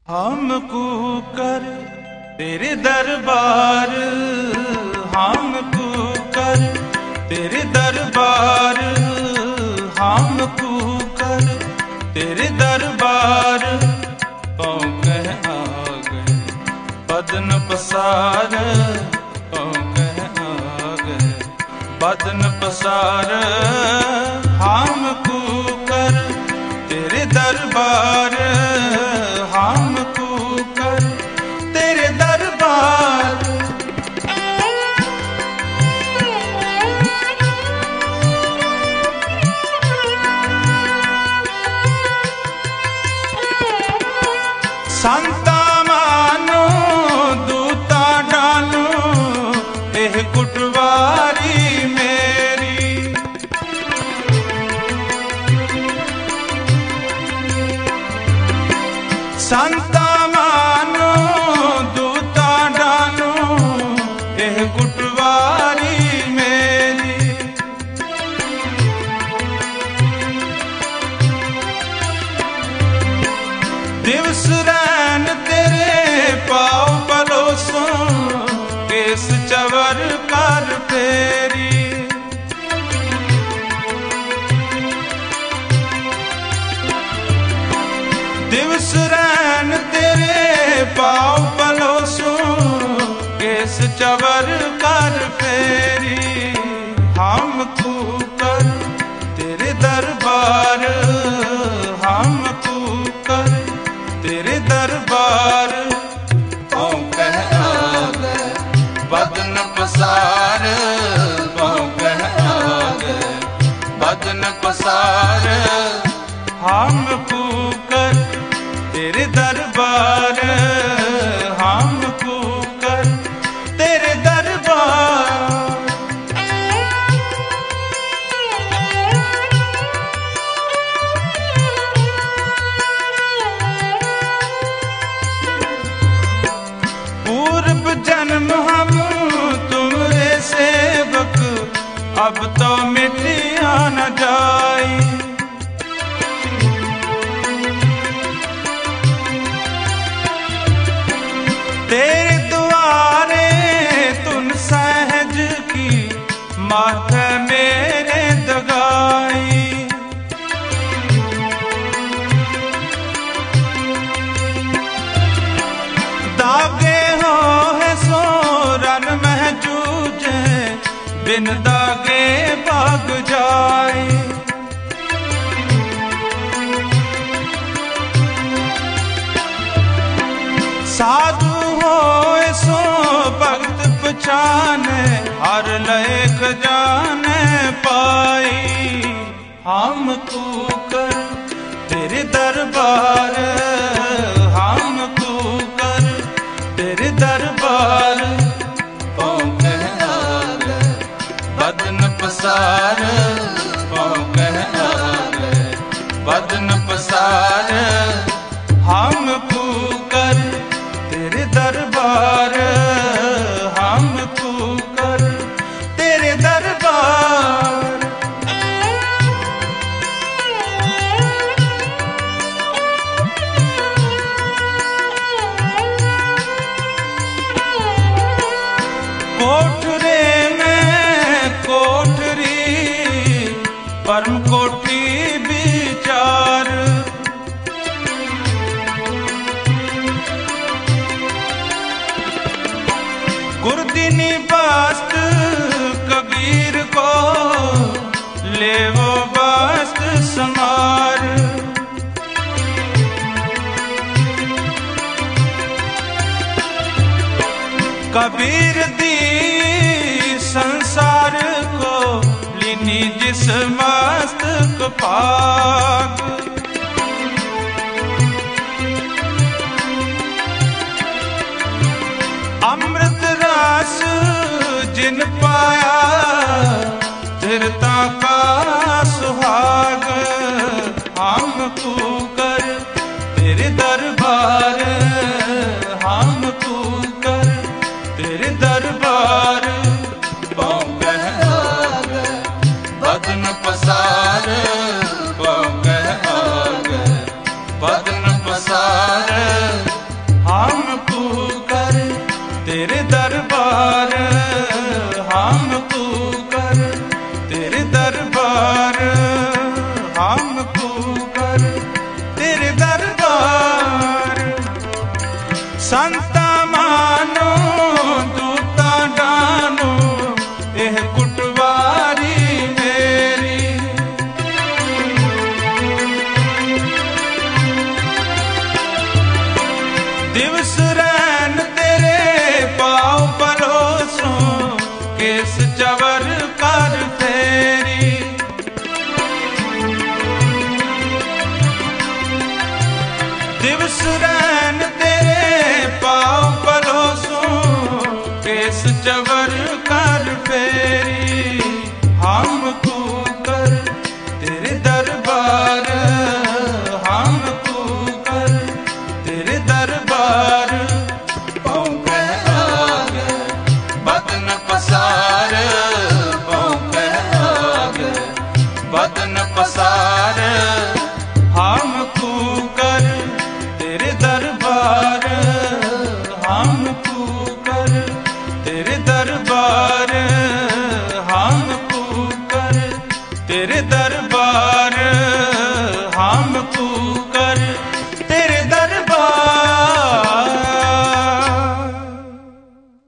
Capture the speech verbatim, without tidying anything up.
हमको कर तेरे दरबार, हमको कर तेरे दरबार, हमको कर तेरे दरबार। कौन कह आ गए बदन पसार, कौन कह आ गए बदन पसार। हमको कर तेरे दरबार, हमको कर तेरे दरबार। संता मानो दूता डालो एह कुटवारी मेरी। संता मानो दूता डालो एह कुटवारी मेरी। दिवस रैन तेरे पाँव पलोसों केस चवर कर फेरी। दिवस रैन तेरे पाँव पलोसों केस चवर कर फेरी। हमको कर तेरे दरबार, हमको कर तेरे दरबार। कौन कह आ गए बदन पसार, कौन कह आ गए बदन पसार। हमको कर तेरे दरबार, हमको कर तेरे दरबार। पूर्व जन्म हम तुम्हारे सेवक, अब तो मिटिया न जाई। तेरे द्वारे तुन सहज की माथे मेरे दगाई। दागे हो है सो रन में जूझे, बिन दागे भाग जाए। साधु हो सो भक्त पहचाने, हर लेख जाने पाई। हमको कर तेरे दरबार, हमको कर तेरे दरबार। कौन कह आ गए बदन पसार, कौन कह आ गए बदन पसार। हमको कर तेरे दरबार, हमको कर तेरे दरबार। कोठरे में कोठरी परम कोठी विचार। गुरदिनी बास्त कबीर को ले वो बास्त समार। कबीर दी संसार को लीनी जिस मस्तक पाग। अमृत रस जिन पाया धीरता का सुहाग। हमको कर तेरे दरबार, हमको कर तेरे दरबार। कौन कह आ गए बदन पसार, कौन कह आ संता मानो दूता डानो एह कुटवारी मेरी। दिवस रैन तेरे पाँव परोसो केस चवर कर फेरी। दिवस रैन तेरे पाँव परोसो केस चवर कर फेरी। हम कर तेरे दरबार, हम कर तेरे दरबार। पौंके आगे बदन पसार, पौंके आगे बदन पसार। हम कर तेरे दरबार, हम कर तेरे दरबार, हम कर तेरे दरबार।